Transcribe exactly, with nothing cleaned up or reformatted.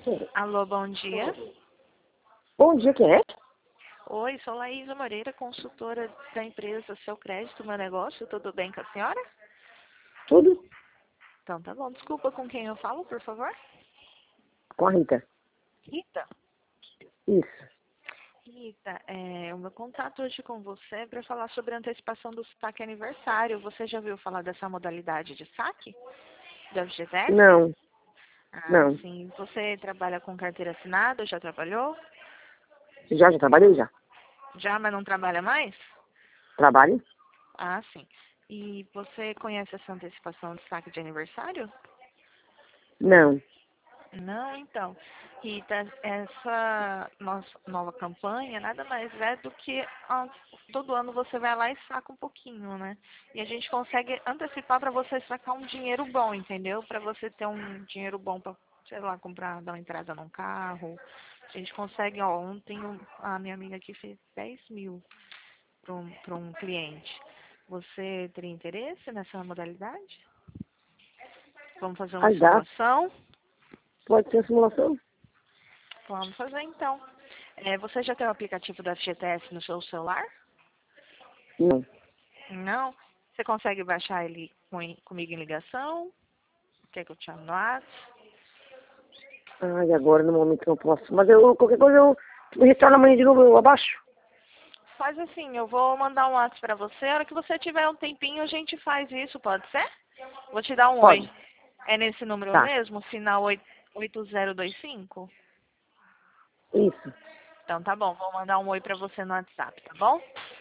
Alô, bom dia. Bom dia, quem é? Oi, sou Laísa Moreira, consultora da empresa Seu Crédito, Meu Negócio. Tudo bem com a senhora? Tudo? Então tá bom. Desculpa, com quem eu falo, por favor? Com a Rita. Rita? Isso. Rita, é, o meu contato hoje com você é para falar sobre a antecipação do saque aniversário. Você já ouviu falar dessa modalidade de saque? Do F G T S? Não, Ah, não. sim. Você trabalha com carteira assinada? Já trabalhou? Já, já trabalhei já. Já, mas não trabalha mais? Trabalho? Ah, sim. E você conhece essa antecipação de saque de aniversário? Não. Não, então. Rita, essa nossa nova campanha nada mais é do que ah, todo ano você vai lá e saca um pouquinho, né? E a gente consegue antecipar para você sacar um dinheiro bom, entendeu? Para você ter um dinheiro bom para, sei lá, comprar, dar uma entrada num carro. A gente consegue, ó, ontem um- a minha amiga aqui fez dez mil para um, para um cliente. Você teria interesse nessa modalidade? Vamos fazer uma Aí dá. simulação? Pode ser simulação? Vamos fazer então. É, você já tem o aplicativo da F G T S no seu celular? Não. Não? Você consegue baixar ele com, comigo em ligação? Quer que eu te chame no WhatsApp? Ai, agora no momento não posso. Mas eu, qualquer coisa eu me retorno amanhã de novo, eu abaixo. Faz assim, eu vou mandar um WhatsApp pra você. A hora que você tiver um tempinho, a gente faz isso, pode ser? Vou te dar um oi. Pode. É nesse número Tá. mesmo? Final oito zero dois cinco? Isso. Então tá bom, vou mandar um oi pra você no WhatsApp, tá bom?